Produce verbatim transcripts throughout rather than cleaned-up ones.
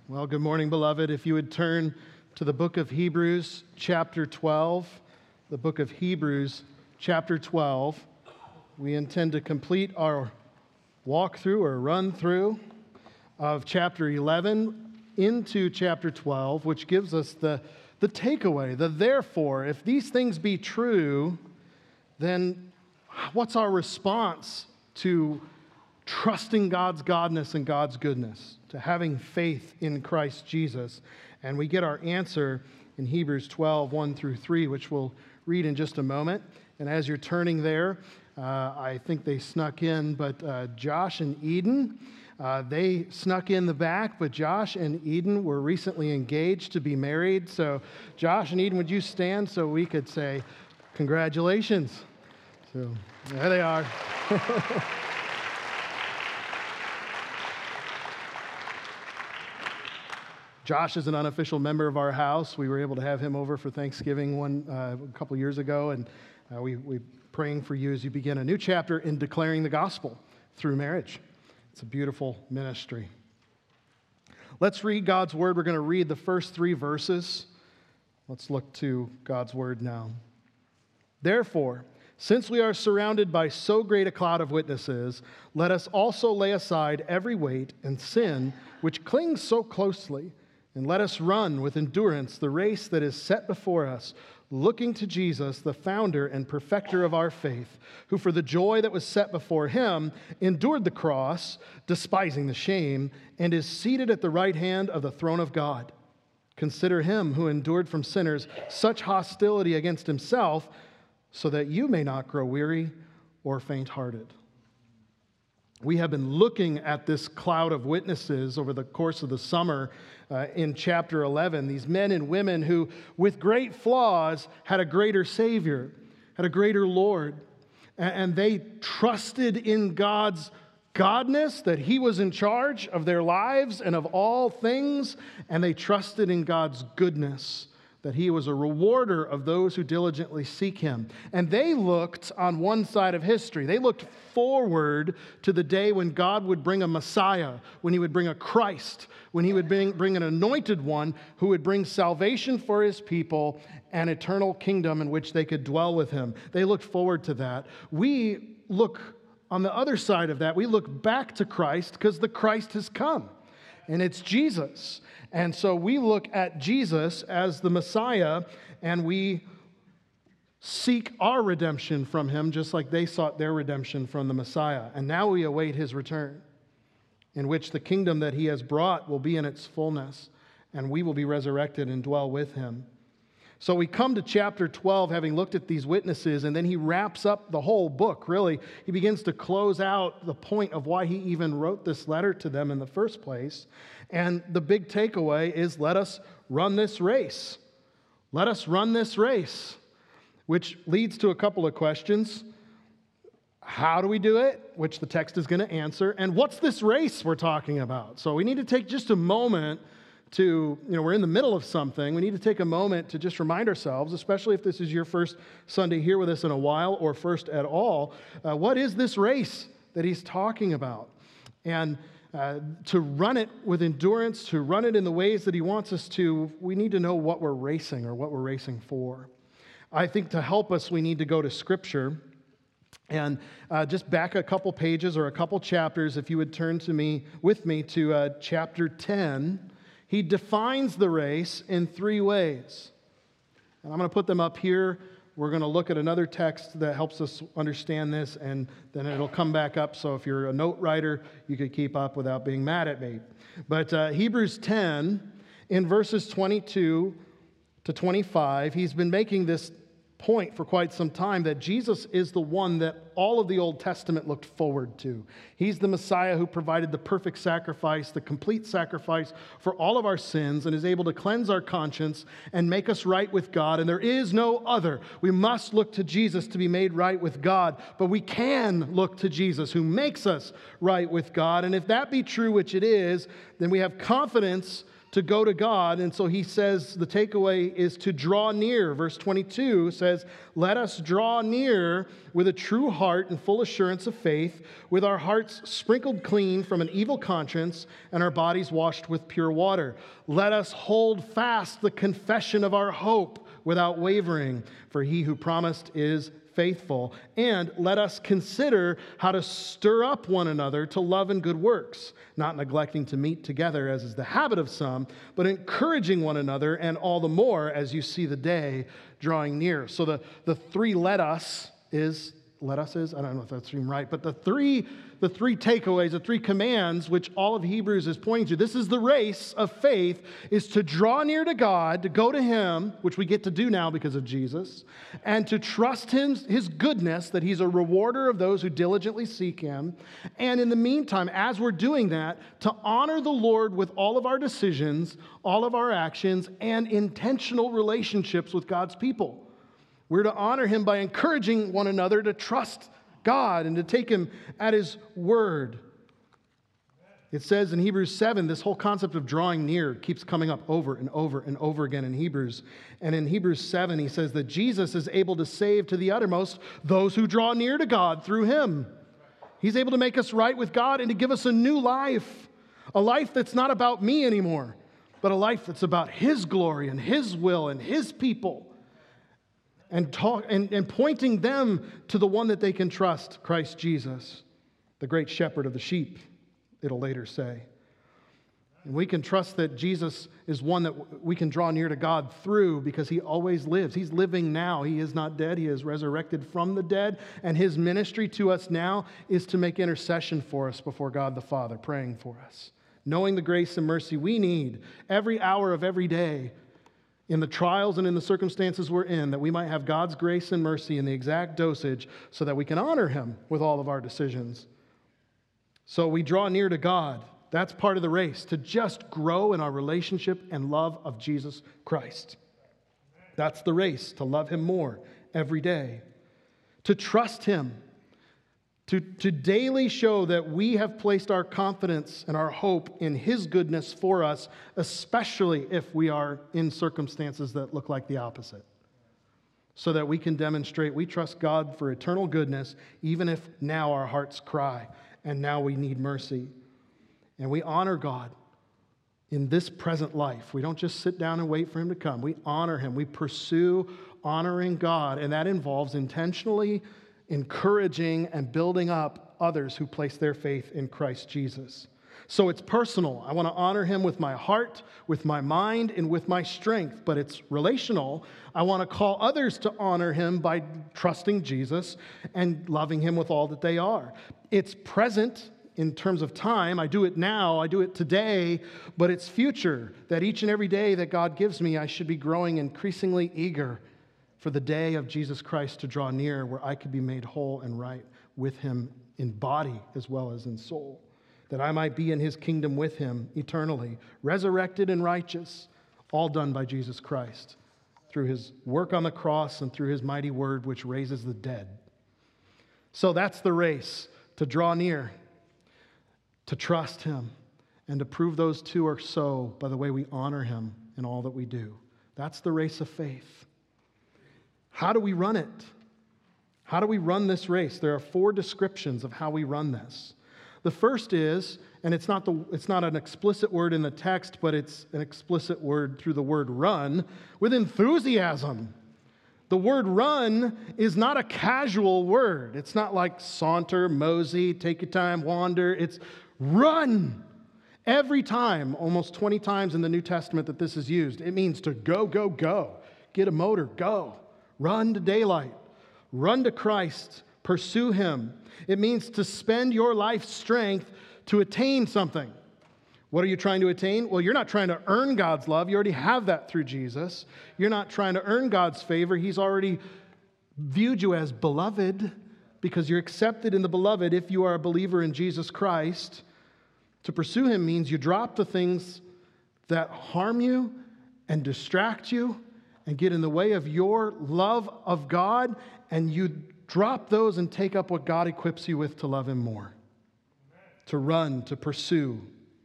Well, good morning, beloved. If you would turn to the book of Hebrews, chapter twelve, the book of Hebrews, chapter twelve, we intend to complete our walk through or run through of chapter eleven into chapter twelve, which gives us the, the takeaway, the therefore. If these things be true, then what's our response to trusting God's godness and God's goodness, to having faith in Christ Jesus? And we get our answer in Hebrews twelve, one through three, which we'll read in just a moment. And as you're turning there, uh, I think they snuck in, but uh, Josh and Eden, uh, they snuck in the back, but Josh and Eden were recently engaged to be married. So Josh and Eden, would you stand so we could say congratulations? So there they are. Josh is an unofficial member of our house. We were able to have him over for Thanksgiving one uh, a couple years ago, and uh, we we praying for you as you begin a new chapter in declaring the gospel through marriage. It's a beautiful ministry. Let's read God's word. We're going to read the first three verses. Let's look to God's word now. Therefore, since we are surrounded by so great a cloud of witnesses, let us also lay aside every weight and sin which clings so closely, and let us run with endurance the race that is set before us, looking to Jesus, the founder and perfecter of our faith, who for the joy that was set before him endured the cross, despising the shame, and is seated at the right hand of the throne of God. Consider him who endured from sinners such hostility against himself, so that you may not grow weary or faint-hearted. We have been looking at this cloud of witnesses over the course of the summer uh, in chapter eleven. These men and women who, with great flaws, had a greater Savior, had a greater Lord. And, and they trusted in God's godness, that he was in charge of their lives and of all things. And they trusted in God's goodness, that he was a rewarder of those who diligently seek him. And they looked on one side of history. They looked forward to the day when God would bring a Messiah, when he would bring a Christ, when he would bring, bring an anointed one who would bring salvation for his people and eternal kingdom in which they could dwell with him. They looked forward to that. We look on the other side of that. We look back to Christ because the Christ has come, and it's Jesus. And so we look at Jesus as the Messiah, and we seek our redemption from him, just like they sought their redemption from the Messiah. And now we await his return, in which the kingdom that he has brought will be in its fullness, and we will be resurrected and dwell with him. So we come to chapter twelve, having looked at these witnesses, and then he wraps up the whole book, really. He begins to close out the point of why he even wrote this letter to them in the first place. And the big takeaway is, let us run this race. Let us run this race, which leads to a couple of questions. How do we do it? Which the text is going to answer. And what's this race we're talking about? So we need to take just a moment to, you know, we're in the middle of something. We need to take a moment to just remind ourselves, especially if this is your first Sunday here with us in a while or first at all, uh, what is this race that he's talking about? And uh, to run it with endurance, to run it in the ways that he wants us to, we need to know what we're racing or what we're racing for. I think to help us, we need to go to Scripture. And uh, just back a couple pages or a couple chapters, if you would turn to me with me to uh, chapter ten. He defines the race in three ways. And I'm going to put them up here. We're going to look at another text that helps us understand this, and then it'll come back up. So if you're a note writer, you could keep up without being mad at me. But uh, Hebrews ten, in verses twenty-two to twenty-five, he's been making this point for quite some time that Jesus is the one that all of the Old Testament looked forward to. He's the Messiah who provided the perfect sacrifice, the complete sacrifice for all of our sins, and is able to cleanse our conscience and make us right with God. And there is no other. We must look to Jesus to be made right with God, but we can look to Jesus who makes us right with God. And if that be true, which it is, then we have confidence to go to God. And so he says the takeaway is to draw near. Verse twenty-two says, let us draw near with a true heart and full assurance of faith, with our hearts sprinkled clean from an evil conscience and our bodies washed with pure water. Let us hold fast the confession of our hope without wavering, for he who promised is faithful. And let us consider how to stir up one another to love and good works, not neglecting to meet together as is the habit of some, but encouraging one another, and all the more as you see the day drawing near. So the, the three let us is, let us is, I don't know if that's even right, but the three The three takeaways, the three commands, which all of Hebrews is pointing to. This is the race of faith, is to draw near to God, to go to Him, which we get to do now because of Jesus, and to trust Him, His goodness, that He's a rewarder of those who diligently seek Him. And in the meantime, as we're doing that, to honor the Lord with all of our decisions, all of our actions, and intentional relationships with God's people. We're to honor Him by encouraging one another to trust God and to take Him at His word. It says in Hebrews seven, this whole concept of drawing near keeps coming up over and over and over again in Hebrews. And in Hebrews seven, he says that Jesus is able to save to the uttermost those who draw near to God through Him. He's able to make us right with God and to give us a new life, a life that's not about me anymore, but a life that's about His glory and His will and His people. And, talk, and, and pointing them to the one that they can trust, Christ Jesus, the great shepherd of the sheep, it'll later say. And we can trust that Jesus is one that we can draw near to God through because He always lives. He's living now. He is not dead. He is resurrected from the dead. And His ministry to us now is to make intercession for us before God the Father, praying for us, knowing the grace and mercy we need every hour of every day, in the trials and in the circumstances we're in, that we might have God's grace and mercy in the exact dosage so that we can honor Him with all of our decisions. So we draw near to God. That's part of the race, to just grow in our relationship and love of Jesus Christ. That's the race, to love Him more every day, to trust Him, to, to daily show that we have placed our confidence and our hope in His goodness for us, especially if we are in circumstances that look like the opposite, so that we can demonstrate we trust God for eternal goodness, even if now our hearts cry and now we need mercy. And we honor God in this present life. We don't just sit down and wait for Him to come. We honor Him. We pursue honoring God, and that involves intentionally encouraging and building up others who place their faith in Christ Jesus. So it's personal. I want to honor Him with my heart, with my mind, and with my strength, but it's relational. I want to call others to honor Him by trusting Jesus and loving Him with all that they are. It's present in terms of time. I do it now, I do it today, but it's future, that each and every day that God gives me, I should be growing increasingly eager for the day of Jesus Christ to draw near, where I could be made whole and right with Him in body as well as in soul, that I might be in His kingdom with Him eternally, resurrected and righteous, all done by Jesus Christ through His work on the cross and through His mighty word which raises the dead. So that's the race, to draw near, to trust Him, and to prove those two are so by the way we honor Him in all that we do. That's the race of faith. How do we run it? How do we run this race? There are four descriptions of how we run this. The first is, and it's not the it's not an explicit word in the text, but it's an explicit word through the word run, with enthusiasm. The word run is not a casual word. It's not like saunter, mosey, take your time, wander. It's run. Every time, almost twenty times in the New Testament that this is used, it means to go, go, go. Get a motor, go. Run to daylight. Run to Christ. Pursue Him. It means to spend your life's strength to attain something. What are you trying to attain? Well, you're not trying to earn God's love. You already have that through Jesus. You're not trying to earn God's favor. He's already viewed you as beloved because you're accepted in the beloved if you are a believer in Jesus Christ. To pursue Him means you drop the things that harm you and distract you and get in the way of your love of God, and you drop those and take up what God equips you with to love Him more, to run, to pursue,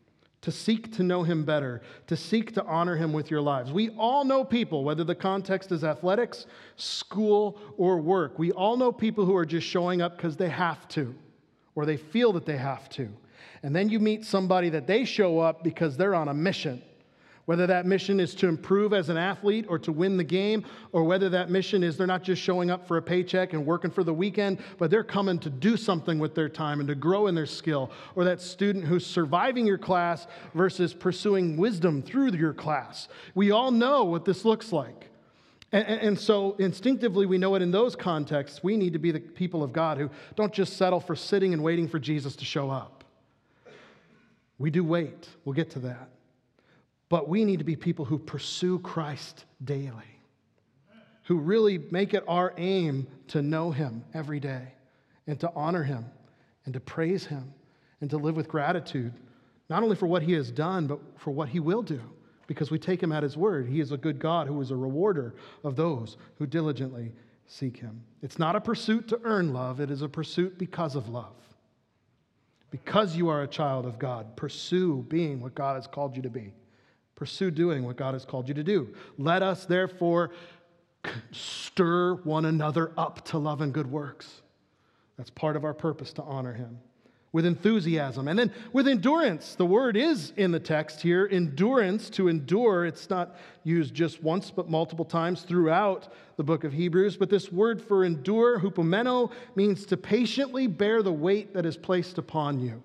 to seek to know him better, to seek to honor him with your lives. We all know people, whether the context is athletics, school, or work. We all know people who are just showing up because they have to, or they feel that they have to. And then you meet somebody that they show up because they're on a mission. Whether that mission is to improve as an athlete or to win the game, or whether that mission is they're not just showing up for a paycheck and working for the weekend, but they're coming to do something with their time and to grow in their skill. Or that student who's surviving your class versus pursuing wisdom through your class. We all know what this looks like. And, and so instinctively we know it in those contexts. We need to be the people of God who don't just settle for sitting and waiting for Jesus to show up. We do wait. We'll get to that. But we need to be people who pursue Christ daily, who really make it our aim to know him every day and to honor him and to praise him and to live with gratitude, not only for what he has done, but for what he will do, because we take him at his word. He is a good God who is a rewarder of those who diligently seek him. It's not a pursuit to earn love. It is a pursuit because of love. Because you are a child of God, pursue being what God has called you to be. Pursue doing what God has called you to do. Let us, therefore, stir one another up to love and good works. That's part of our purpose, to honor him. With enthusiasm. And then with endurance. The word is in the text here. Endurance, to endure. It's not used just once, but multiple times throughout the book of Hebrews. But this word for endure, hupomeno, means to patiently bear the weight that is placed upon you.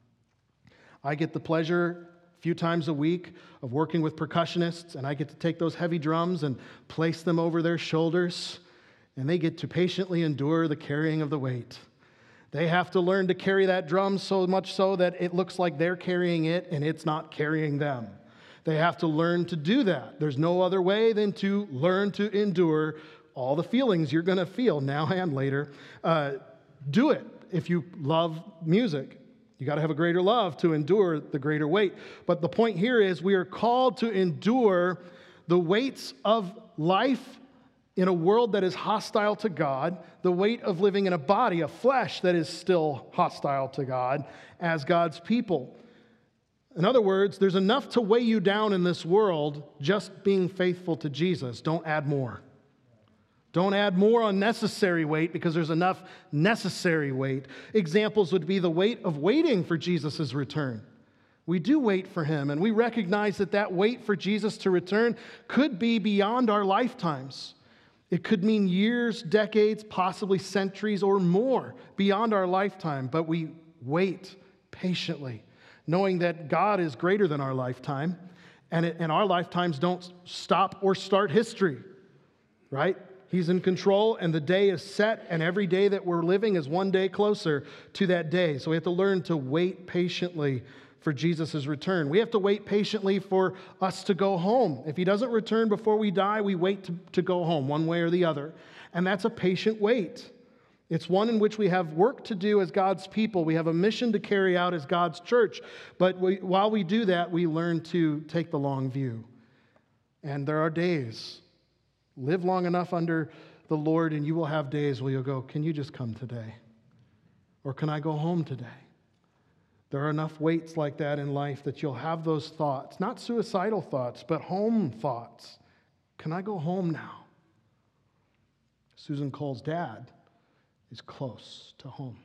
I get the pleasure few times a week of working with percussionists, and I get to take those heavy drums and place them over their shoulders, and they get to patiently endure the carrying of the weight. They have to learn to carry that drum so much so that it looks like they're carrying it and it's not carrying them. They have to learn to do that. There's no other way than to learn to endure all the feelings you're going to feel now and later. Uh, do it if you love music. You got to have a greater love to endure the greater weight. But the point here is we are called to endure the weights of life in a world that is hostile to God, the weight of living in a body, a flesh that is still hostile to God, as God's people. In other words, there's enough to weigh you down in this world just being faithful to Jesus. Don't add more. Don't add more unnecessary weight, because there's enough necessary weight. Examples would be the weight of waiting for Jesus' return. We do wait for him, and we recognize that that wait for Jesus to return could be beyond our lifetimes. It could mean years, decades, possibly centuries or more beyond our lifetime, but we wait patiently, knowing that God is greater than our lifetime, and, it, and our lifetimes don't stop or start history, right? He's in control, and the day is set, and every day that we're living is one day closer to that day. So we have to learn to wait patiently for Jesus' return. We have to wait patiently for us to go home. If he doesn't return before we die, we wait to, to go home one way or the other. And that's a patient wait. It's one in which we have work to do as God's people. We have a mission to carry out as God's church. But we, while we do that, we learn to take the long view. And there are days. Live long enough under the Lord, and you will have days where you'll go, can you just come today? Or can I go home today? There are enough weights like that in life that you'll have those thoughts, not suicidal thoughts, but home thoughts. Can I go home now? Susan Cole's dad is close to home,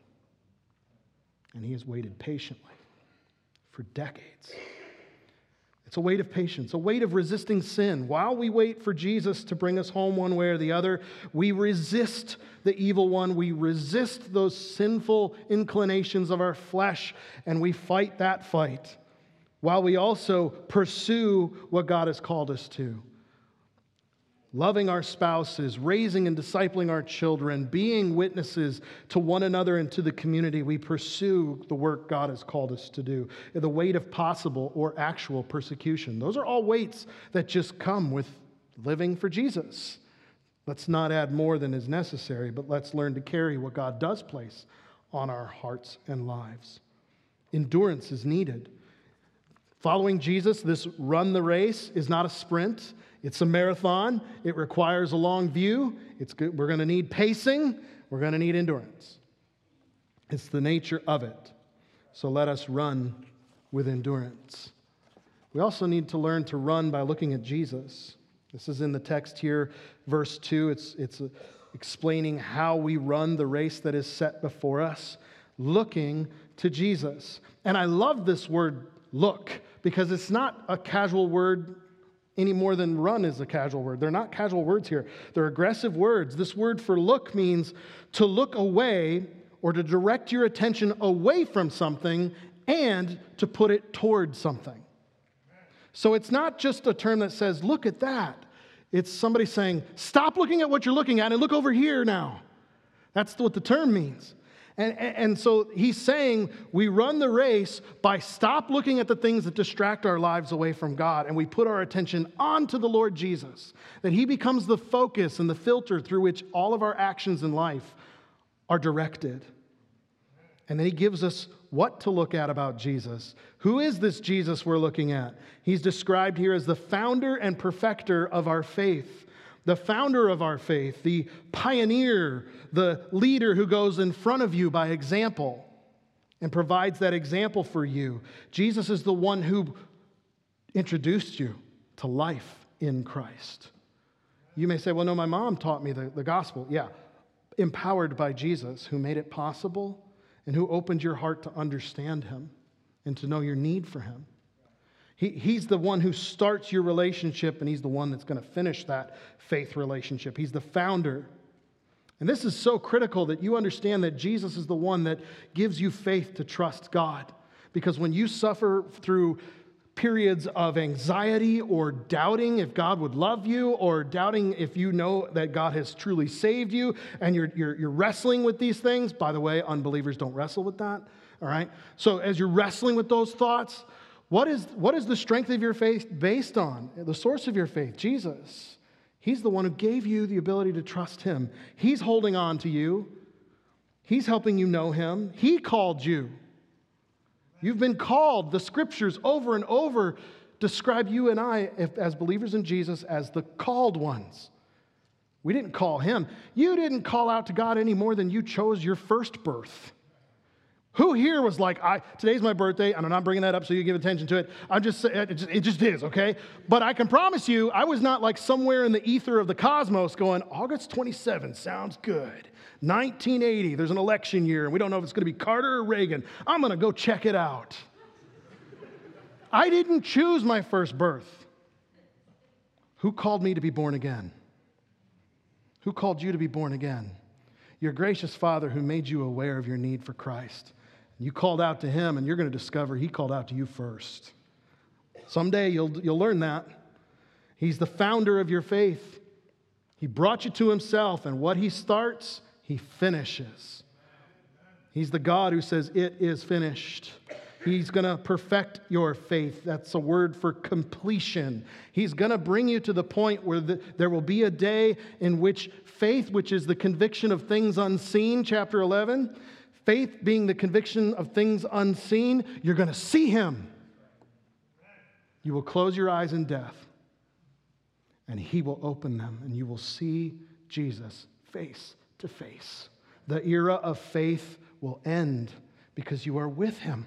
and he has waited patiently for decades. It's a weight of patience, a weight of resisting sin. While we wait for Jesus to bring us home one way or the other, we resist the evil one. We resist those sinful inclinations of our flesh, and we fight that fight while we also pursue what God has called us to. Loving our spouses, raising and discipling our children, being witnesses to one another and to the community, we pursue the work God has called us to do. The weight of possible or actual persecution. Those are all weights that just come with living for Jesus. Let's not add more than is necessary, but let's learn to carry what God does place on our hearts and lives. Endurance is needed. Following Jesus, this run the race is not a sprint. It's a marathon. It requires a long view. It's good. We're going to need pacing. We're going to need endurance. It's the nature of it. So let us run with endurance. We also need to learn to run by looking at Jesus. This is in the text here, verse two. It's, it's explaining how we run the race that is set before us, looking to Jesus. And I love this word, look, because it's not a casual word any more than run is a casual word. They're not casual words here. They're aggressive words. This word for look means to look away or to direct your attention away from something and to put it toward something. So it's not just a term that says, look at that. It's somebody saying, stop looking at what you're looking at and look over here now. That's what the term means. And, and so he's saying we run the race by stop looking at the things that distract our lives away from God, and we put our attention onto the Lord Jesus, that he becomes the focus and the filter through which all of our actions in life are directed. And then he gives us what to look at about Jesus. Who is this Jesus we're looking at? He's described here as the founder and perfecter of our faith. The founder of our faith, the pioneer, the leader who goes in front of you by example and provides that example for you. Jesus is the one who introduced you to life in Christ. You may say, well, no, my mom taught me the, the gospel. Yeah, empowered by Jesus, who made it possible and who opened your heart to understand him and to know your need for him. He, he's the one who starts your relationship, and he's the one that's going to finish that faith relationship. He's the founder. And this is so critical that you understand that Jesus is the one that gives you faith to trust God. Because when you suffer through periods of anxiety or doubting if God would love you, or doubting if you know that God has truly saved you, and you're, you're, you're wrestling with these things, by the way, unbelievers don't wrestle with that, all right? So as you're wrestling with those thoughts, What is, what is the strength of your faith based on? The source of your faith, Jesus. He's the one who gave you the ability to trust him. He's holding on to you. He's helping you know him. He called you. You've been called. The scriptures over and over describe you and I as believers in Jesus as the called ones. We didn't call him. You didn't call out to God any more than you chose your first birth. Who here was like, I, today's my birthday, and I'm not bringing that up so you give attention to it. I'm just, it just, it just is, okay? But I can promise you, I was not like somewhere in the ether of the cosmos going, August twenty-seventh, sounds good. nineteen eighty, there's an election year, and we don't know if it's going to be Carter or Reagan. I'm going to go check it out. I didn't choose my first birth. Who called me to be born again? Who called you to be born again? Your gracious Father who made you aware of your need for Christ. You called out to him, and you're going to discover he called out to you first. Someday you'll, you'll learn that. He's the founder of your faith. He brought you to himself, and what he starts, he finishes. He's the God who says, it is finished. He's going to perfect your faith. That's a word for completion. He's going to bring you to the point where the, there will be a day in which faith, which is the conviction of things unseen, chapter eleven, faith being the conviction of things unseen, you're going to see him. You will close your eyes in death, and he will open them, and you will see Jesus face to face. The era of faith will end because you are with him.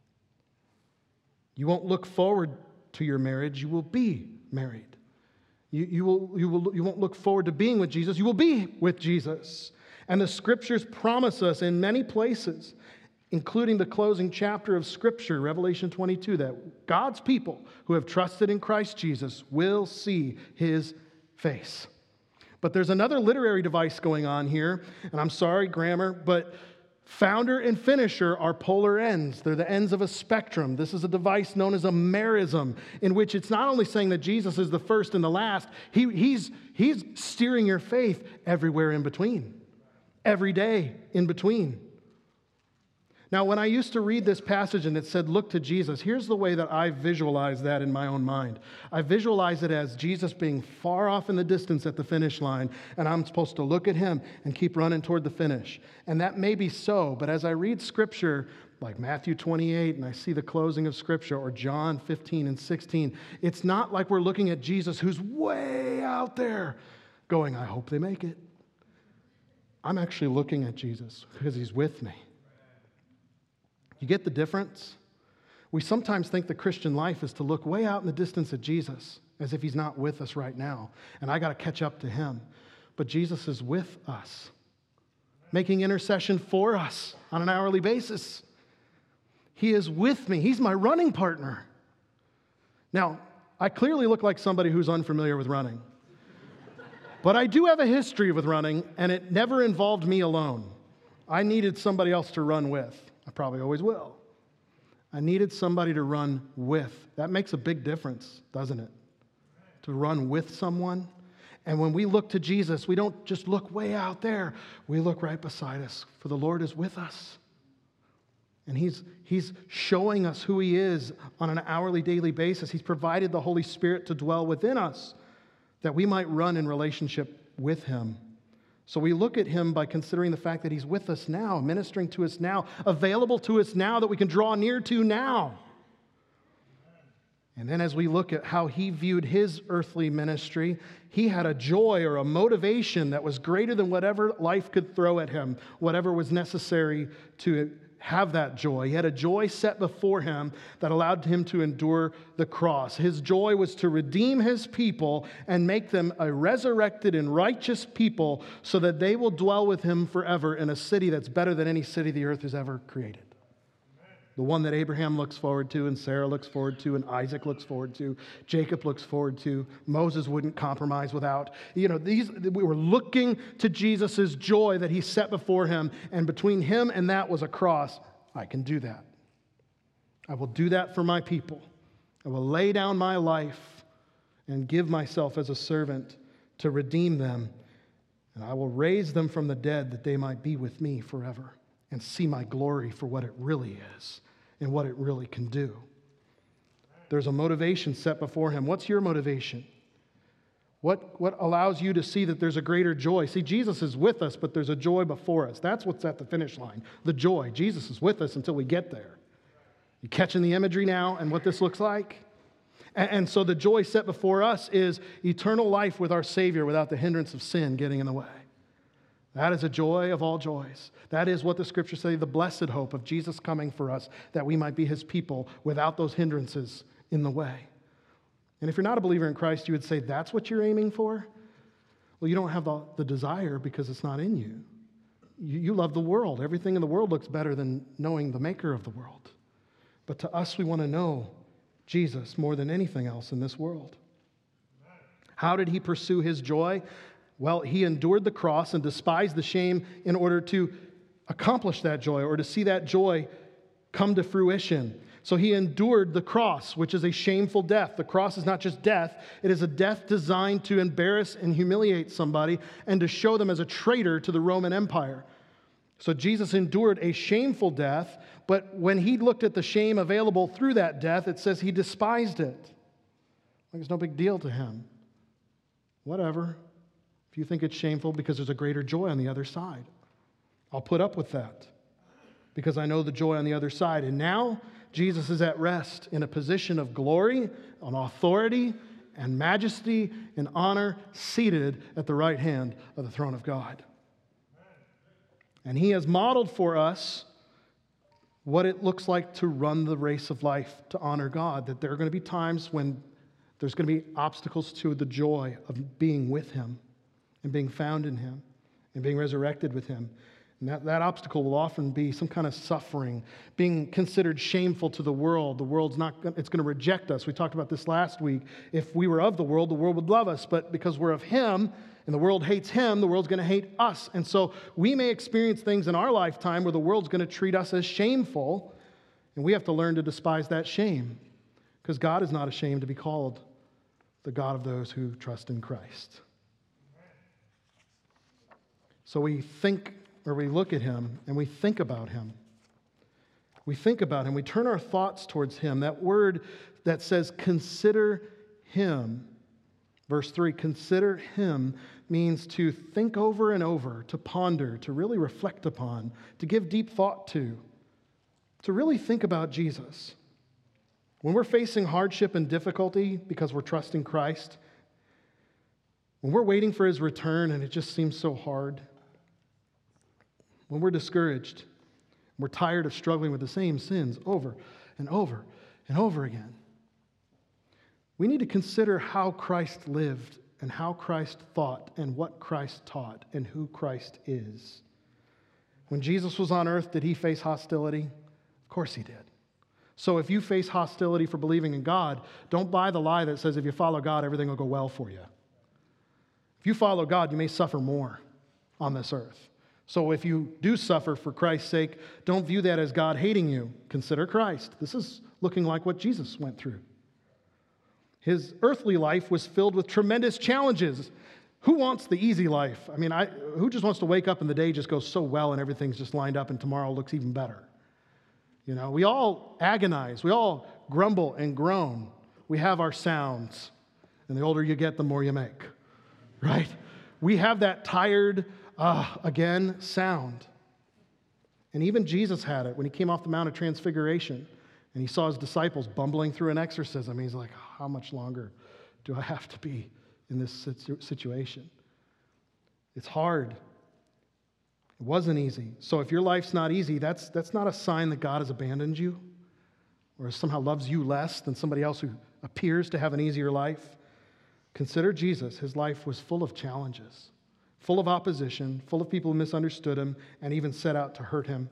You won't look forward to your marriage, you will be married. You, you, will, you, will, you won't look forward to being with Jesus, you will be with Jesus. And the scriptures promise us in many places, including the closing chapter of Scripture, Revelation twenty-two, that God's people who have trusted in Christ Jesus will see his face. But there's another literary device going on here, and I'm sorry, grammar, but founder and finisher are polar ends. They're the ends of a spectrum. This is a device known as a merism, in which it's not only saying that Jesus is the first and the last, he, he's, he's steering your faith everywhere in between, every day in between. Now, when I used to read this passage and it said, look to Jesus, here's the way that I visualize that in my own mind. I visualize it as Jesus being far off in the distance at the finish line, and I'm supposed to look at him and keep running toward the finish. And that may be so, but as I read Scripture, like Matthew twenty-eight, and I see the closing of Scripture, or John fifteen and sixteen, it's not like we're looking at Jesus who's way out there going, I hope they make it. I'm actually looking at Jesus because he's with me. You get the difference? We sometimes think the Christian life is to look way out in the distance at Jesus, as if he's not with us right now, and I got to catch up to him. But Jesus is with us, making intercession for us on an hourly basis. He is with me. He's my running partner. Now, I clearly look like somebody who's unfamiliar with running. But I do have a history with running, and it never involved me alone. I needed somebody else to run with. I probably always will. I needed somebody to run with. That makes a big difference, doesn't it? To run with someone. And when we look to Jesus, we don't just look way out there. We look right beside us, for the Lord is with us. And he's, he's showing us who he is on an hourly, daily basis. He's provided the Holy Spirit to dwell within us, that we might run in relationship with him. So we look at him by considering the fact that he's with us now, ministering to us now, available to us now, that we can draw near to now. And then as we look at how he viewed his earthly ministry, he had a joy or a motivation that was greater than whatever life could throw at him, whatever was necessary to have that joy. He had a joy set before him that allowed him to endure the cross. His joy was to redeem his people and make them a resurrected and righteous people so that they will dwell with him forever in a city that's better than any city the earth has ever created. The one that Abraham looks forward to, and Sarah looks forward to, and Isaac looks forward to, Jacob looks forward to, Moses wouldn't compromise without. You know, these we were looking to Jesus' joy that he set before him, and between him and that was a cross. I can do that. I will do that for my people. I will lay down my life and give myself as a servant to redeem them, and I will raise them from the dead that they might be with me forever and see my glory for what it really is and what it really can do. There's a motivation set before him. What's your motivation? What, what allows you to see that there's a greater joy? See, Jesus is with us, but there's a joy before us. That's what's at the finish line, the joy. Jesus is with us until we get there. You catching the imagery now and what this looks like? And, and so the joy set before us is eternal life with our Savior without the hindrance of sin getting in the way. That is a joy of all joys. That is what the scriptures say, the blessed hope of Jesus coming for us, that we might be his people without those hindrances in the way. And if you're not a believer in Christ, you would say, that's what you're aiming for? Well, you don't have the, the desire because it's not in you. you. You love the world. Everything in the world looks better than knowing the maker of the world. But to us, we want to know Jesus more than anything else in this world. How did he pursue his joy? Well, he endured the cross and despised the shame in order to accomplish that joy or to see that joy come to fruition. So he endured the cross, which is a shameful death. The cross is not just death. It is a death designed to embarrass and humiliate somebody and to show them as a traitor to the Roman Empire. So Jesus endured a shameful death, but when he looked at the shame available through that death, it says he despised it. Like it's no big deal to him. Whatever. If you think it's shameful because there's a greater joy on the other side, I'll put up with that because I know the joy on the other side. And now Jesus is at rest in a position of glory, on authority, and majesty and honor, seated at the right hand of the throne of God. And he has modeled for us what it looks like to run the race of life to honor God, that there are going to be times when there's going to be obstacles to the joy of being with him and being found in him and being resurrected with him. And that, that obstacle will often be some kind of suffering, being considered shameful to the world. The world's not, it's going to reject us. We talked about this last week. If we were of the world, the world would love us. But because we're of him and the world hates him, the world's going to hate us. And so we may experience things in our lifetime where the world's going to treat us as shameful. And we have to learn to despise that shame because God is not ashamed to be called the God of those who trust in Christ. So we think, or we look at him, and we think about him. We think about him. We turn our thoughts towards him. That word that says, consider him. Verse three, consider him means to think over and over, to ponder, to really reflect upon, to give deep thought to, to really think about Jesus. When we're facing hardship and difficulty because we're trusting Christ, when we're waiting for his return and it just seems so hard, when we're discouraged, we're tired of struggling with the same sins over and over and over again. We need to consider how Christ lived and how Christ thought and what Christ taught and who Christ is. When Jesus was on earth, did he face hostility? Of course he did. So if you face hostility for believing in God, don't buy the lie that says if you follow God, everything will go well for you. If you follow God, you may suffer more on this earth. So if you do suffer for Christ's sake, don't view that as God hating you. Consider Christ. This is looking like what Jesus went through. His earthly life was filled with tremendous challenges. Who wants the easy life? I mean, I, who just wants to wake up and the day just goes so well and everything's just lined up and tomorrow looks even better? You know, we all agonize. We all grumble and groan. We have our sounds. And the older you get, the more you make, right? We have that tired, uh, again, sound. And even Jesus had it when he came off the Mount of Transfiguration and he saw his disciples bumbling through an exorcism. He's like, how much longer do I have to be in this situation? It's hard. It wasn't easy. So if your life's not easy, that's, that's not a sign that God has abandoned you or somehow loves you less than somebody else who appears to have an easier life. Consider Jesus. His life was full of challenges, full of opposition, full of people who misunderstood him and even set out to hurt him.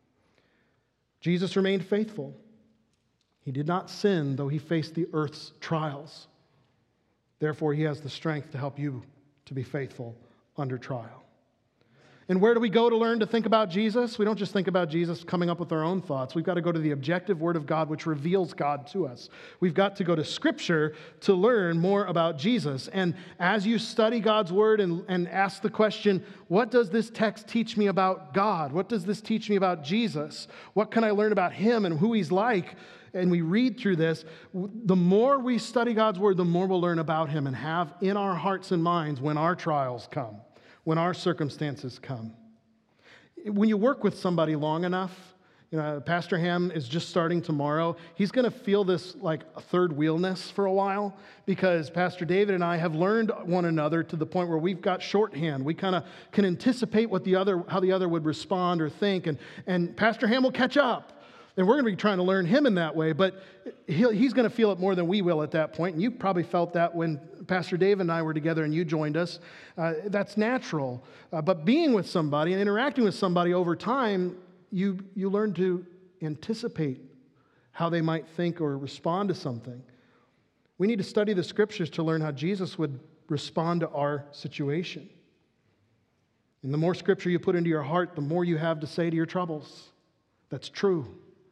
Jesus remained faithful. He did not sin, though he faced the earth's trials. Therefore, he has the strength to help you to be faithful under trial. And where do we go to learn to think about Jesus? We don't just think about Jesus coming up with our own thoughts. We've got to go to the objective Word of God, which reveals God to us. We've got to go to Scripture to learn more about Jesus. And as you study God's Word and, and ask the question, what does this text teach me about God? What does this teach me about Jesus? What can I learn about him and who he's like? And we read through this, the more we study God's Word, the more we'll learn about him and have in our hearts and minds when our trials come, when our circumstances come. When you work with somebody long enough, you know, Pastor Ham is just starting tomorrow. He's going to feel this like a third wheelness for a while because Pastor David and I have learned one another to the point where we've got shorthand. We kind of can anticipate what the other, how the other would respond or think, and, and Pastor Ham will catch up. And we're going to be trying to learn him in that way, but he'll, he's going to feel it more than we will at that point. And you probably felt that when Pastor Dave and I were together and you joined us. Uh, that's natural. Uh, but being with somebody and interacting with somebody over time, you, you learn to anticipate how they might think or respond to something. We need to study the Scriptures to learn how Jesus would respond to our situation. And the more Scripture you put into your heart, the more you have to say to your troubles. That's true.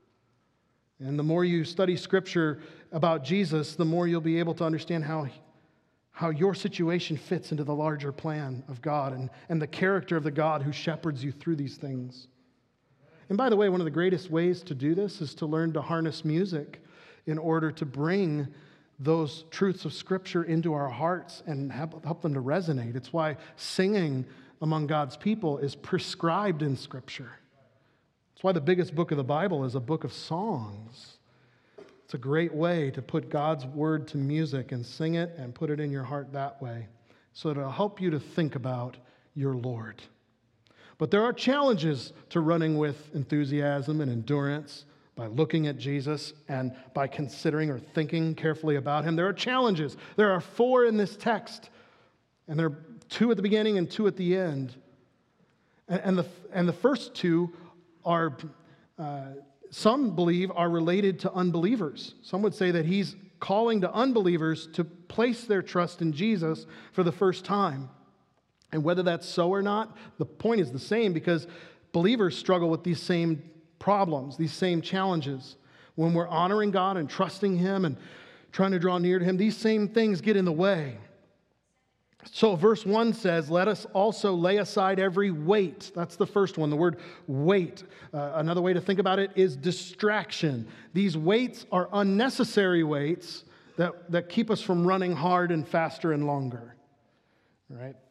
And the more you study Scripture about Jesus, the more you'll be able to understand how, how your situation fits into the larger plan of God and, and the character of the God who shepherds you through these things. And by the way, one of the greatest ways to do this is to learn to harness music in order to bring those truths of Scripture into our hearts and help, help them to resonate. It's why singing among God's people is prescribed in Scripture. That's why the biggest book of the Bible is a book of songs. It's a great way to put God's word to music and sing it and put it in your heart that way. So it'll help you to think about your Lord. But there are challenges to running with enthusiasm and endurance by looking at Jesus and by considering or thinking carefully about him. There are challenges. There are four in this text, and there are two at the beginning and two at the end. And, and, the, and the first two are, uh, some believe, are related to unbelievers. Some would say that he's calling to unbelievers to place their trust in Jesus for the first time. And whether that's so or not, the point is the same because believers struggle with these same problems, these same challenges. When we're honoring God and trusting him and trying to draw near to him, these same things get in the way. So verse one says, let us also lay aside every weight. That's the first one, the word weight. Uh, another way to think about it is distraction. These weights are unnecessary weights that, that keep us from running hard and faster and longer. All right?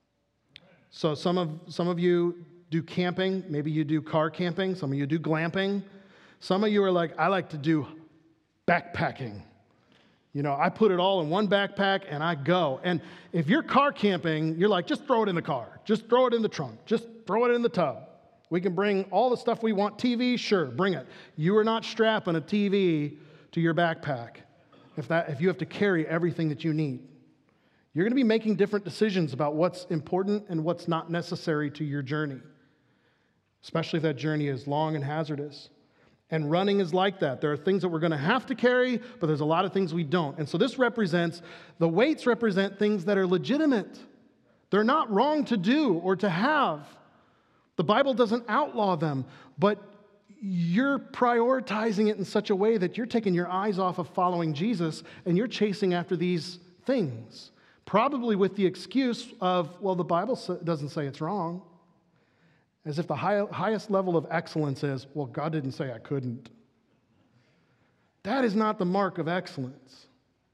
So some of, some of you do camping. Maybe you do car camping. Some of you do glamping. Some of you are like, I like to do backpacking. You know, I put it all in one backpack and I go. And if you're car camping, you're like, just throw it in the car. Just throw it in the trunk. Just throw it in the tub. We can bring all the stuff we want. T V, sure, bring it. You are not strapping a T V to your backpack, if, that, if you have to carry everything that you need, you're going to be making different decisions about what's important and what's not necessary to your journey, especially if that journey is long and hazardous. And running is like that. There are things that we're going to have to carry, but there's a lot of things we don't. And so this represents, the weights represent things that are legitimate. They're not wrong to do or to have. The Bible doesn't outlaw them, but you're prioritizing it in such a way that you're taking your eyes off of following Jesus and you're chasing after these things, probably with the excuse of, well, the Bible doesn't say it's wrong. As if the high, highest level of excellence is, well, God didn't say I couldn't. That is not the mark of excellence.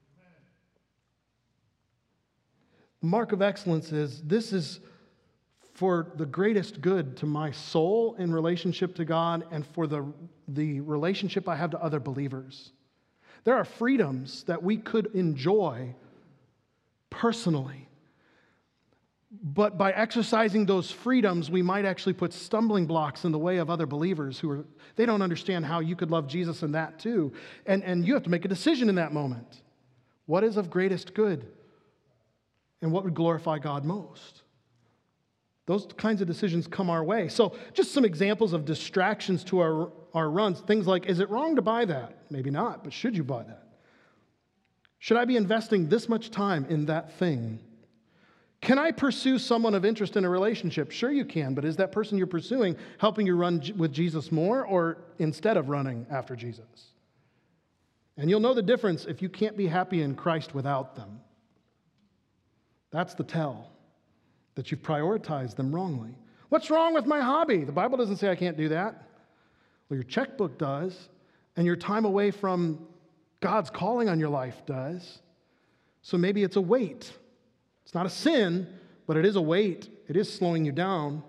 The mark of excellence is, this is for the greatest good to my soul in relationship to God and for the, the relationship I have to other believers. There are freedoms that we could enjoy personally. But by exercising those freedoms, we might actually put stumbling blocks in the way of other believers who are, they don't understand how you could love Jesus in that too. And, and you have to make a decision in that moment. What is of greatest good? And what would glorify God most? Those kinds of decisions come our way. So just some examples of distractions to our, our runs. Things like, is it wrong to buy that? Maybe not, but should you buy that? Should I be investing this much time in that thing? Can I pursue someone of interest in a relationship? Sure you can, but is that person you're pursuing helping you run with Jesus more or instead of running after Jesus? And you'll know the difference if you can't be happy in Christ without them. That's the tell that you've prioritized them wrongly. What's wrong with my hobby? The Bible doesn't say I can't do that. Well, your checkbook does, and your time away from God's calling on your life does. So maybe it's a weight. It's not a sin, but it is a weight. It is slowing you down.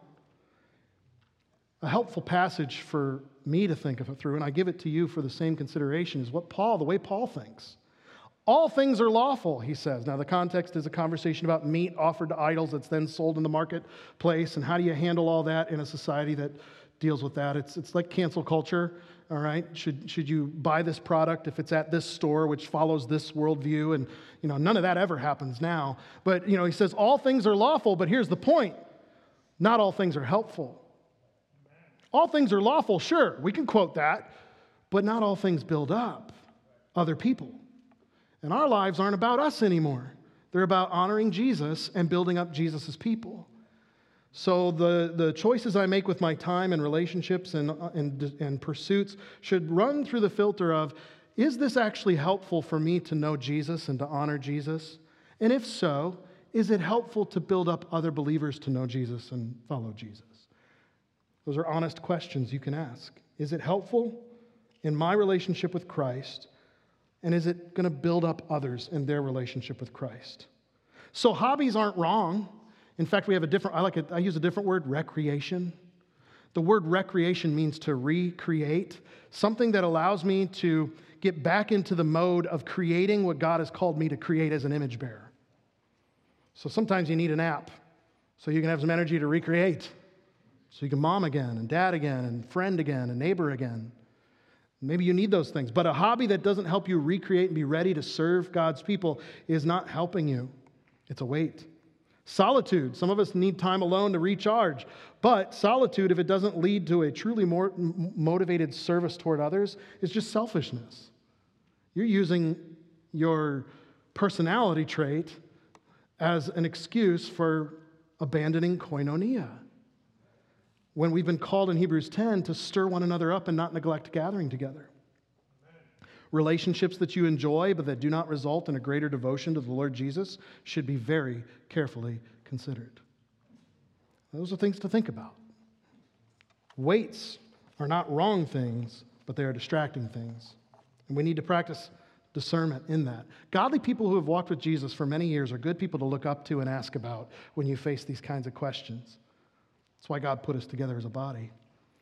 A helpful passage for me to think of it through, and I give it to you for the same consideration, is what Paul, the way Paul thinks. All things are lawful, he says. Now, the context is a conversation about meat offered to idols that's then sold in the marketplace, and how do you handle all that in a society that deals with that? It's, it's like cancel culture, all right? Should, should you buy this product if it's at this store, which follows this worldview? And, you know, none of that ever happens now. But, you know, he says all things are lawful, but here's the point. Not all things are helpful. All things are lawful, sure, we can quote that, but not all things build up other people. And our lives aren't about us anymore. They're about honoring Jesus and building up Jesus' people. So the, the choices I make with my time and relationships and, and, and pursuits should run through the filter of, is this actually helpful for me to know Jesus and to honor Jesus? And if so, is it helpful to build up other believers to know Jesus and follow Jesus? Those are honest questions you can ask. Is it helpful in my relationship with Christ? And is it going to build up others in their relationship with Christ? So hobbies aren't wrong. In fact, we have a different, I like it, I use a different word, recreation. The word recreation means to recreate, something that allows me to get back into the mode of creating what God has called me to create as an image bearer. So sometimes you need a nap so you can have some energy to recreate. So you can mom again, and dad again, and friend again, and neighbor again. Maybe you need those things. But a hobby that doesn't help you recreate and be ready to serve God's people is not helping you. It's a weight. Solitude. Some of us need time alone to recharge. But solitude, if it doesn't lead to a truly more motivated service toward others, is just selfishness. You're using your personality trait as an excuse for abandoning koinonia, when we've been called in Hebrews ten to stir one another up and not neglect gathering together. Amen. Relationships that you enjoy but that do not result in a greater devotion to the Lord Jesus should be very carefully considered. Those are things to think about. Weights are not wrong things, but they are distracting things. And we need to practice discernment in that. Godly people who have walked with Jesus for many years are good people to look up to and ask about when you face these kinds of questions. That's why God put us together as a body.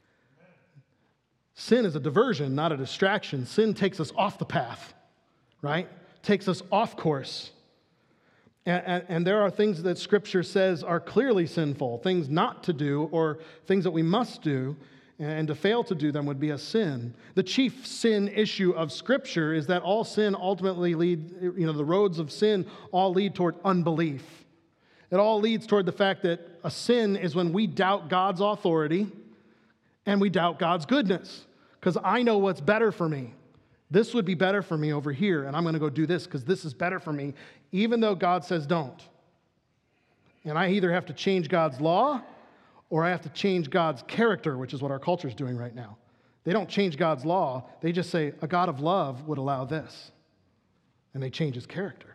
Sin is a diversion, not a distraction. Sin takes us off the path, right? Takes us off course. And, and, and there are things that Scripture says are clearly sinful, things not to do or things that we must do. and to fail to do them would be a sin. The chief sin issue of Scripture is that all sin ultimately lead, you know, the roads of sin all lead toward unbelief. It all leads toward the fact that a sin is when we doubt God's authority and we doubt God's goodness. Because I know what's better for me. This would be better for me over here, and I'm going to go do this because this is better for me, even though God says don't. And I either have to change God's law or I have to change God's character, which is what our culture is doing right now. They don't change God's law. They just say, a God of love would allow this. And they change his character.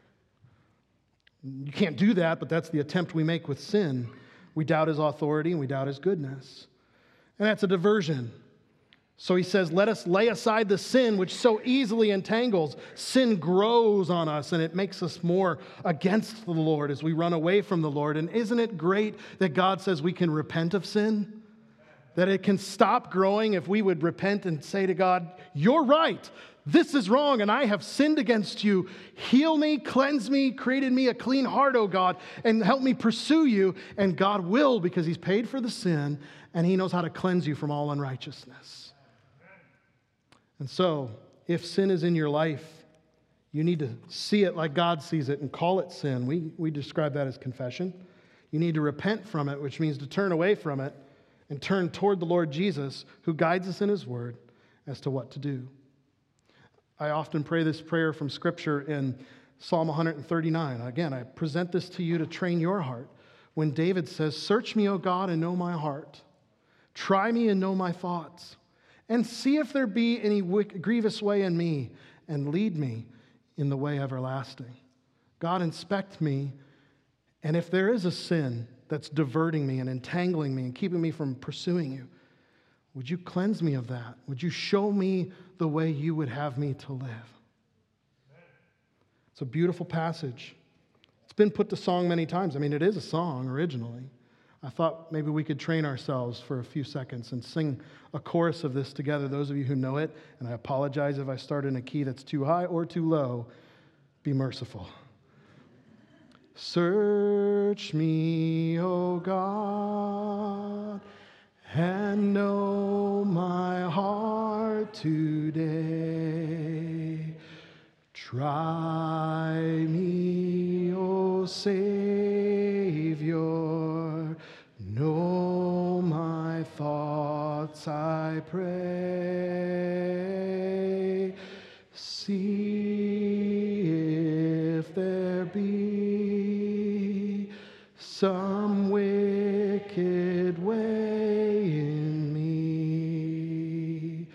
You can't do that, but that's the attempt we make with sin. We doubt his authority and we doubt his goodness. And that's a diversion. So he says, let us lay aside the sin which so easily entangles. Sin grows on us and it makes us more against the Lord as we run away from the Lord. And isn't it great that God says we can repent of sin? That it can stop growing if we would repent and say to God, you're right. This is wrong and I have sinned against you. Heal me, cleanse me, created me a clean heart, O God, and help me pursue you. And God will, because he's paid for the sin and he knows how to cleanse you from all unrighteousness. And so, if sin is in your life, you need to see it like God sees it and call it sin. We, we describe that as confession. You need to repent from it, which means to turn away from it and turn toward the Lord Jesus, who guides us in his word as to what to do. I often pray this prayer from Scripture in Psalm one thirty-nine. Again, I present this to you to train your heart. When David says, search me, O God, and know my heart. Try me and know my thoughts. And see if there be any wicked, grievous way in me, and lead me in the way everlasting. God, inspect me, and if there is a sin that's diverting me and entangling me and keeping me from pursuing you, would you cleanse me of that? Would you show me the way you would have me to live? It's a beautiful passage. It's been put to song many times. I mean, it is a song originally. I thought maybe we could train ourselves for a few seconds and sing a chorus of this together, those of you who know it. And I apologize if I start in a key that's too high or too low. Be merciful. Search me, O God, and know my heart today. Try me, O Savior, know my thoughts, I pray. See if there be some wicked way in me.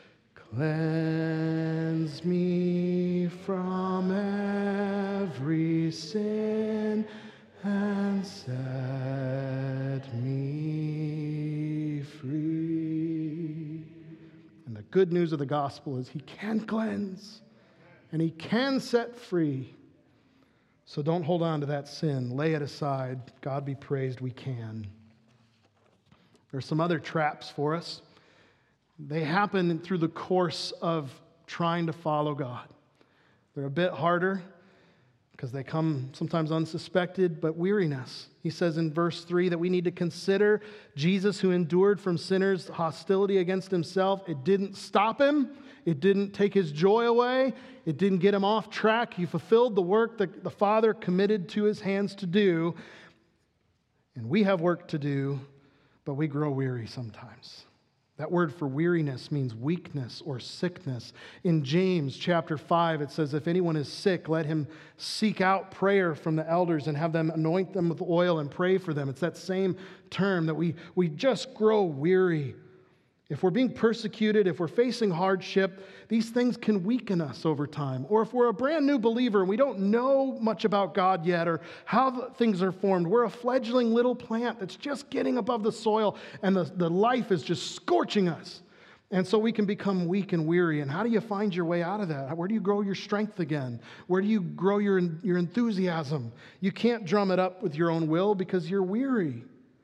Cleanse me from every sin and set me free. And the good news of the gospel is he can cleanse and he can set free. So don't hold on to that sin. Lay it aside. God be praised, we can. There's some other traps for us. They happen through the course of trying to follow God. They're a bit harder because they come sometimes unsuspected, but weariness. He says in verse three that we need to consider Jesus who endured from sinners hostility against himself. It didn't stop him. It didn't take his joy away. It didn't get him off track. He fulfilled the work that the Father committed to his hands to do. And we have work to do, but we grow weary sometimes. That word for weariness means weakness or sickness. In James chapter five, it says, if anyone is sick, let him seek out prayer from the elders and have them anoint them with oil and pray for them. It's that same term that we, we just grow weary. If we're being persecuted, if we're facing hardship, these things can weaken us over time. Or if we're a brand new believer and we don't know much about God yet or how things are formed, we're a fledgling little plant that's just getting above the soil and the, the life is just scorching us. And so we can become weak and weary. And how do you find your way out of that? Where do you grow your strength again? Where do you grow your, your enthusiasm? You can't drum it up with your own will because you're weary.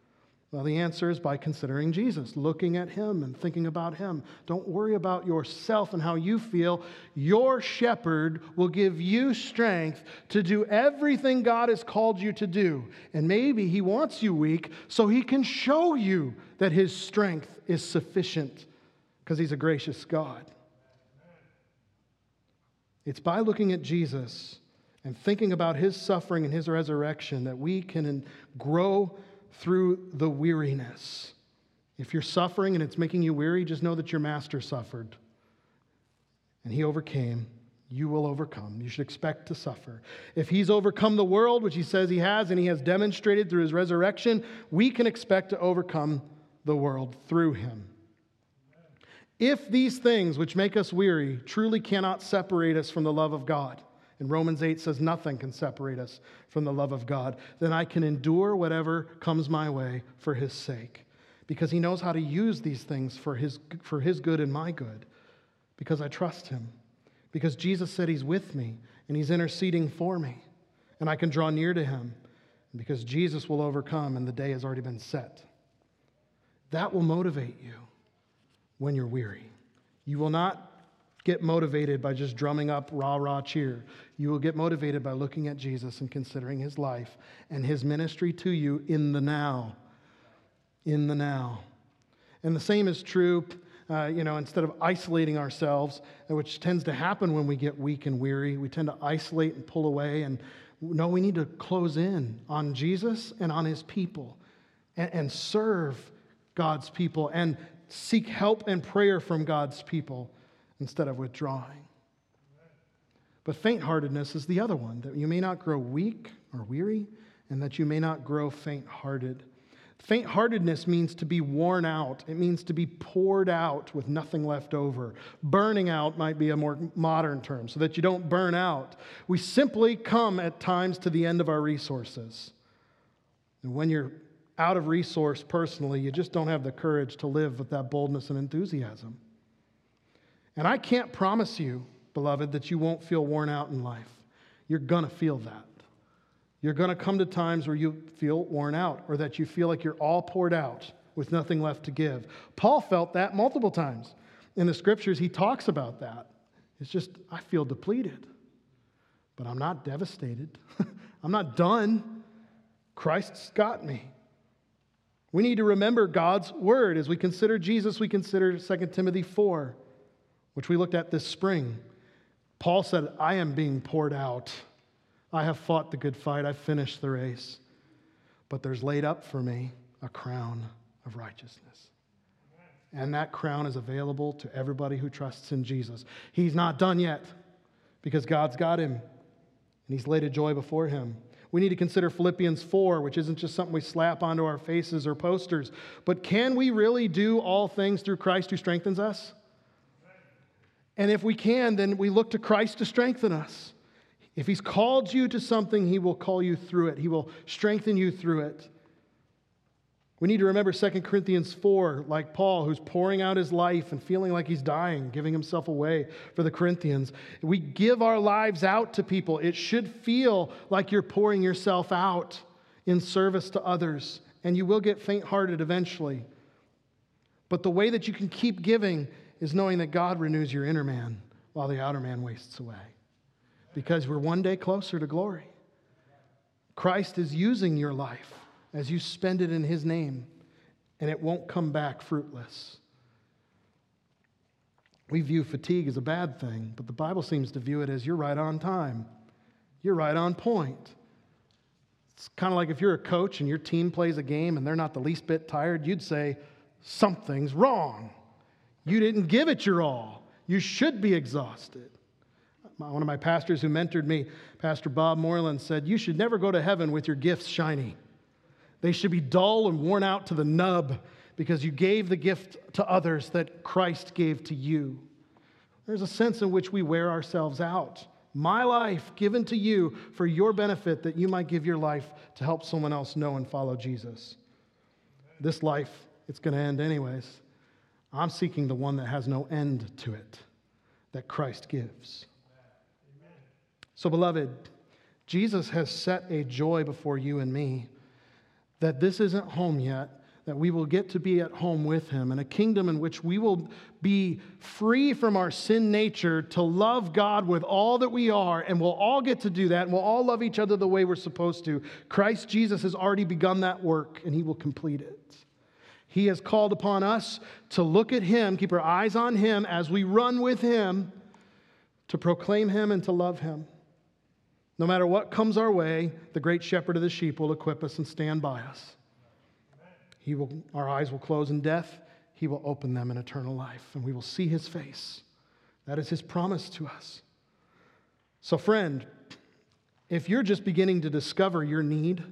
Well, the answer is by considering Jesus, looking at him and thinking about him. Don't worry about yourself and how you feel. Your shepherd will give you strength to do everything God has called you to do. And maybe he wants you weak so he can show you that his strength is sufficient because he's a gracious God. It's by looking at Jesus and thinking about his suffering and his resurrection that we can grow through the weariness. If you're suffering and it's making you weary, just know that your master suffered. And he overcame. You will overcome. You should expect to suffer. If he's overcome the world, which he says he has, and he has demonstrated through his resurrection, we can expect to overcome the world through him. If these things which make us weary truly cannot separate us from the love of God, and Romans eight says nothing can separate us from the love of God, then I can endure whatever comes my way for his sake. Because he knows how to use these things for his, for his good and my good. Because I trust him. Because Jesus said he's with me and he's interceding for me. And I can draw near to him. And because Jesus will overcome and the day has already been set. That will motivate you when you're weary. You will not get motivated by just drumming up rah-rah cheer. You will get motivated by looking at Jesus and considering his life and his ministry to you in the now. In the now. And the same is true, uh, you know, instead of isolating ourselves, which tends to happen when we get weak and weary, we tend to isolate and pull away. And no, we need to close in on Jesus and on his people and, and serve God's people and seek help and prayer from God's people instead of withdrawing. But faint-heartedness is the other one, that you may not grow weak or weary, and that you may not grow faint-hearted. Faint-heartedness means to be worn out. It means to be poured out with nothing left over. Burning out might be a more modern term, so that you don't burn out. We simply come at times to the end of our resources. And when you're out of resource personally, you just don't have the courage to live with that boldness and enthusiasm. And I can't promise you, beloved, that you won't feel worn out in life. You're going to feel that. You're going to come to times where you feel worn out or that you feel like you're all poured out with nothing left to give. Paul felt that multiple times. In the scriptures, he talks about that. It's just, I feel depleted, but I'm not devastated. I'm not done. Christ's got me. We need to remember God's word. As we consider Jesus, we consider Second Timothy four, which we looked at this spring. Paul said, I am being poured out. I have fought the good fight. I've finished the race. But there's laid up for me a crown of righteousness. And that crown is available to everybody who trusts in Jesus. He's not done yet because God's got him. And he's laid a joy before him. We need to consider Philippians four, which isn't just something we slap onto our faces or posters. But can we really do all things through Christ who strengthens us? And if we can, then we look to Christ to strengthen us. If he's called you to something, he will call you through it. He will strengthen you through it. We need to remember Second Corinthians four, like Paul, who's pouring out his life and feeling like he's dying, giving himself away for the Corinthians. We give our lives out to people. It should feel like you're pouring yourself out in service to others, and you will get faint-hearted eventually. But the way that you can keep giving is knowing that God renews your inner man while the outer man wastes away. Because we're one day closer to glory. Christ is using your life as you spend it in his name, and it won't come back fruitless. We view fatigue as a bad thing, but the Bible seems to view it as you're right on time. You're right on point. It's kind of like if you're a coach and your team plays a game and they're not the least bit tired, you'd say, something's wrong. You didn't give it your all. You should be exhausted. One of my pastors who mentored me, Pastor Bob Moreland, said, you should never go to heaven with your gifts shiny. They should be dull and worn out to the nub because you gave the gift to others that Christ gave to you. There's a sense in which we wear ourselves out. My life given to you for your benefit, that you might give your life to help someone else know and follow Jesus. This life, it's going to end anyways. I'm seeking the one that has no end to it, that Christ gives. So, beloved, Jesus has set a joy before you and me, that this isn't home yet, that we will get to be at home with him, in a kingdom in which we will be free from our sin nature to love God with all that we are, and we'll all get to do that, and we'll all love each other the way we're supposed to. Christ Jesus has already begun that work, and he will complete it. He has called upon us to look at him, keep our eyes on him as we run with him, to proclaim him and to love him. No matter what comes our way, the great shepherd of the sheep will equip us and stand by us. He will, our eyes will close in death. He will open them in eternal life, and we will see his face. That is his promise to us. So, friend, if you're just beginning to discover your need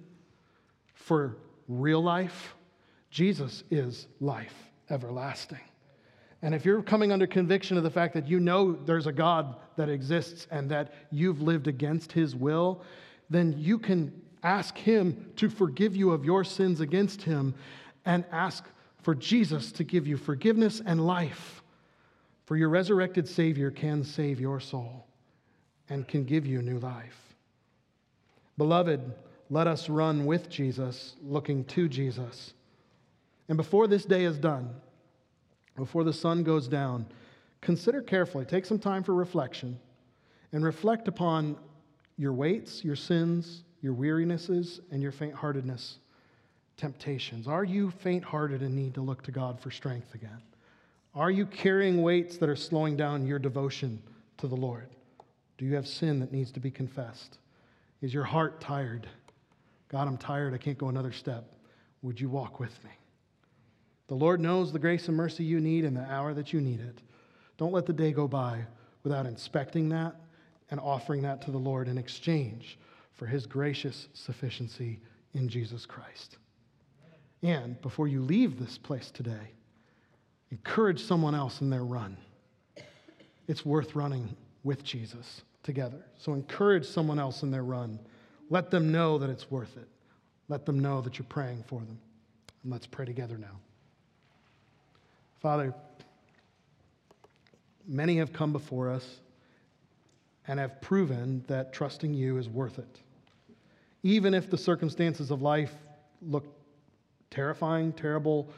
for real life, Jesus is life everlasting. And if you're coming under conviction of the fact that you know there's a God that exists and that you've lived against his will, then you can ask him to forgive you of your sins against him and ask for Jesus to give you forgiveness and life. For your resurrected Savior can save your soul and can give you new life. Beloved, let us run with Jesus, looking to Jesus. And before this day is done, before the sun goes down, consider carefully, take some time for reflection, and reflect upon your weights, your sins, your wearinesses, and your faint-heartedness temptations. Are you faint-hearted and need to look to God for strength again? Are you carrying weights that are slowing down your devotion to the Lord? Do you have sin that needs to be confessed? Is your heart tired? God, I'm tired. I can't go another step. Would you walk with me? The Lord knows the grace and mercy you need in the hour that you need it. Don't let the day go by without inspecting that and offering that to the Lord in exchange for his gracious sufficiency in Jesus Christ. And before you leave this place today, encourage someone else in their run. It's worth running with Jesus together. So encourage someone else in their run. Let them know that it's worth it. Let them know that you're praying for them. And let's pray together now. Father, many have come before us and have proven that trusting you is worth it. Even if the circumstances of life look terrifying, terrible,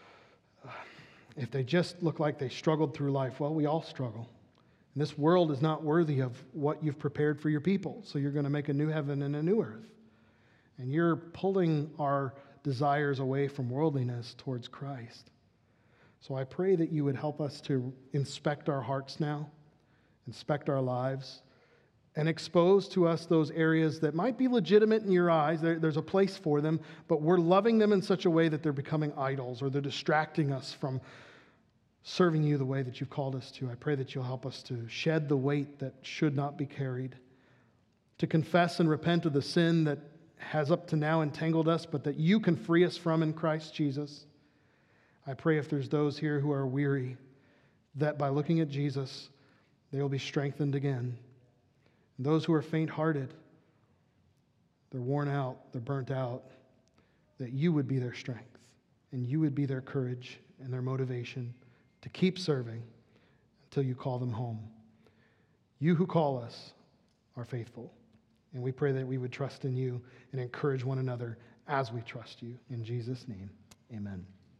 if they just look like they struggled through life, well, we all struggle. And this world is not worthy of what you've prepared for your people. So you're going to make a new heaven and a new earth. And you're pulling our desires away from worldliness towards Christ. So I pray that you would help us to inspect our hearts now, inspect our lives, and expose to us those areas that might be legitimate in your eyes. There, there's a place for them, but we're loving them in such a way that they're becoming idols or they're distracting us from serving you the way that you've called us to. I pray that you'll help us to shed the weight that should not be carried, to confess and repent of the sin that has up to now entangled us, but that you can free us from in Christ Jesus. I pray if there's those here who are weary, that by looking at Jesus, they will be strengthened again. And those who are faint-hearted, they're worn out, they're burnt out, that you would be their strength, and you would be their courage and their motivation to keep serving until you call them home. You who call us are faithful, and we pray that we would trust in you and encourage one another as we trust you. In Jesus' name, amen.